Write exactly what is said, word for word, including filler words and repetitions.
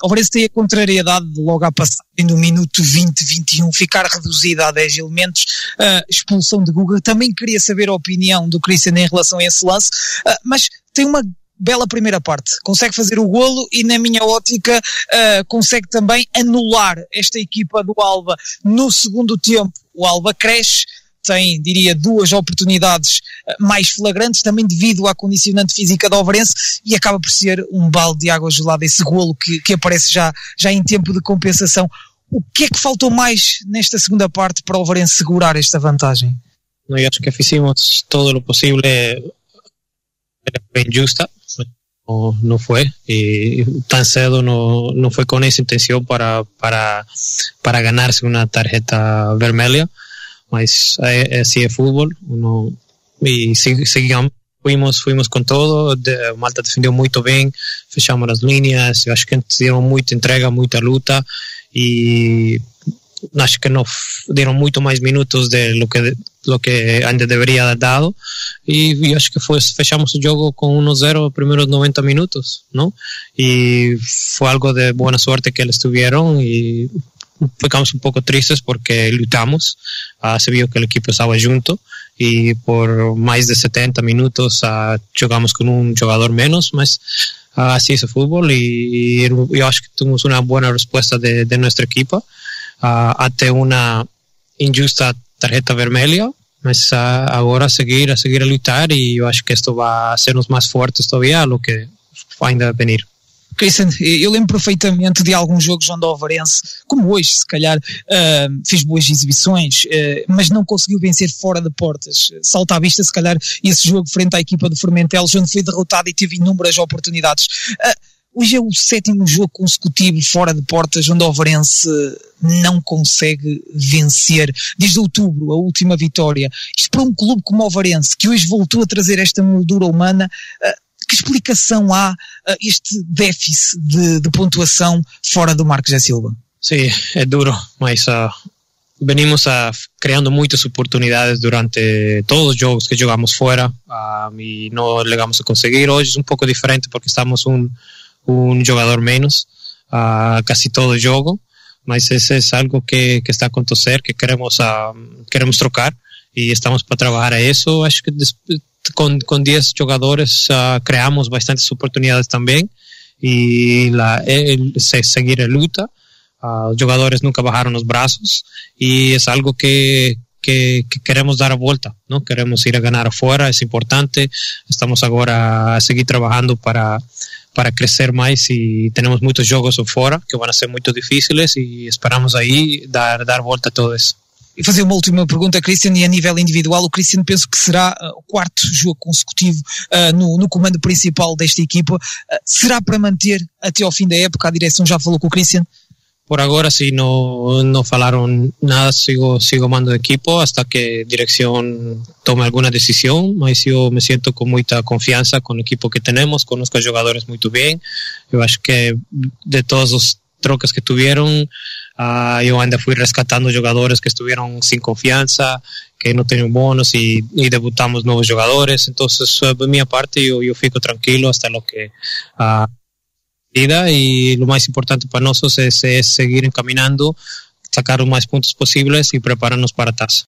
o Varense tem a contrariedade de logo à passagem do minuto vinte, vinte e um ficar reduzida a dez elementos, uh, expulsão de Guga. Também queria saber a opinião do Christian em relação a esse lance, uh, mas tem uma bela primeira parte, consegue fazer o golo e na minha ótica uh, consegue também anular esta equipa do Alba. No segundo tempo o Alba cresce, tem, diria, duas oportunidades mais flagrantes, também devido à condicionante física do Ovarense, e acaba por ser um balde de água gelada esse golo que, que aparece já, já em tempo de compensação. O que é que faltou mais nesta segunda parte para o Ovarense segurar esta vantagem? Eu acho que fizemos todo o possível, era bem justa, no, no foi, y tan cedo no, no fue con esa intención para, para, para ganarse una tarjeta vermelha. Mas é, é assim é futebol, uno, e seguimos, fuimos, fuimos com todo, de, Malta defendeu muito bem, fechamos as linhas, acho que deram muita entrega, muita luta, e acho que nos deram muito mais minutos de lo que, lo que ainda deveria ter dado, e, e acho que foi, fechamos o jogo com um a zero os primeiros noventa minutos, não? E foi algo de boa sorte que eles tiveram, e ficamos un poco tristes porque lutamos, uh, se vio que el equipo estaba junto y por más de setenta minutos uh, jugamos con un jugador menos, mas uh, así es el fútbol, y, y yo creo que tuvimos una buena respuesta de, de nuestro equipo uh, ante una injusta tarjeta vermelha, mas uh, ahora seguir a seguir a lutar, y yo creo que esto va a hacernos más fuertes todavía a lo que va a venir. Christian, eu lembro perfeitamente de alguns jogos onde o Ovarense, como hoje se calhar, uh, fez boas exibições, uh, mas não conseguiu vencer fora de portas. Salta à vista se calhar esse jogo frente à equipa do Formentelos, onde foi derrotado e teve inúmeras oportunidades. Uh, hoje é o sétimo jogo consecutivo fora de portas onde o Ovarense não consegue vencer. Desde outubro, a última vitória. Isto para um clube como o Ovarense, que hoje voltou a trazer esta moldura humana, uh, que explicação há a este déficit de, de pontuação fora do Marcos da Silva? Sim, é duro, mas uh, venimos uh, criando muitas oportunidades durante todos os jogos que jogamos fora, uh, e não chegamos a conseguir. Hoje é um pouco diferente porque estamos um, um jogador menos, uh, quase todo o jogo, mas isso é algo que, que está a acontecer, que queremos, uh, queremos trocar, e estamos para trabalhar a isso. Acho que después, con, con diez jugadores uh, creamos bastantes oportunidades también, y la, el, seguir la lucha. Uh, los jugadores nunca bajaron los brazos, y es algo que, que, que queremos dar a vuelta, ¿no? Queremos ir a ganar afuera, es importante. Estamos ahora a seguir trabajando para, para crecer más, y tenemos muchos juegos afuera que van a ser muy difíciles, y esperamos ahí dar, dar vuelta a todo eso. E fazer uma última pergunta, Christian, e a nível individual, o Christian penso que será uh, o quarto jogo consecutivo uh, no, no comando principal desta equipa. Uh, será para manter até ao fim da época? A direção já falou com o Christian? Por agora, si no, no falaron nada, sigo, sigo mando de equipo hasta que dirección tome alguna decisión, mas yo me siento con mucha confianza con el equipo que tenemos, conozco a los jugadores muy bien. Yo acho que de todos los trocas que tuvieron, Uh, yo ainda fui rescatando jugadores que estuvieron sin confianza, que no tenían bonos, y, y debutamos nuevos jugadores. Entonces, de mi parte, yo, yo fico tranquilo hasta lo que uh, vida, y lo más importante para nosotros es, es seguir encaminando, sacar los más puntos posibles y prepararnos para taza.